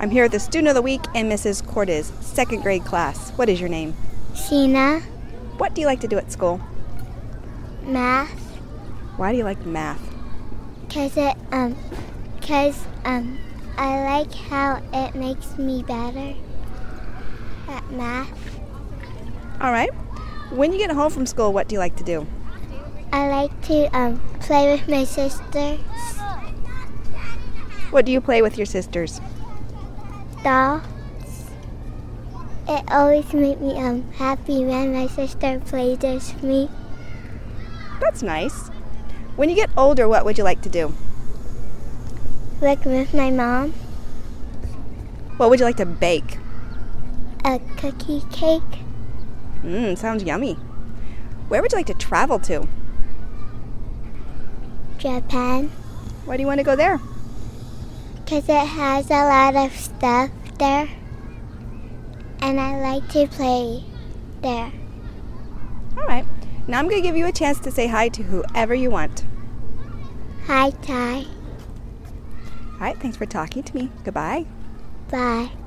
I'm here with the Student of the Week in Mrs. Cordes' second grade class. What is your name? Sheena. What do you like to do at school? Math. Why do you like math? Cause I like how it makes me better at math. All right. When you get home from school, what do you like to do? I like to play with my sisters. What do you play with your sisters? Dolls. It always makes me happy when my sister plays with me. That's nice. When you get older, what would you like to do? Like with my mom. What would you like to bake? A cookie cake. Sounds yummy. Where would you like to travel to? Japan. Why do you want to go there? Because it has a lot of stuff there. And I like to play there. All right. Now I'm going to give you a chance to say hi to whoever you want. Hi, Ty. All right. Thanks for talking to me. Goodbye. Bye.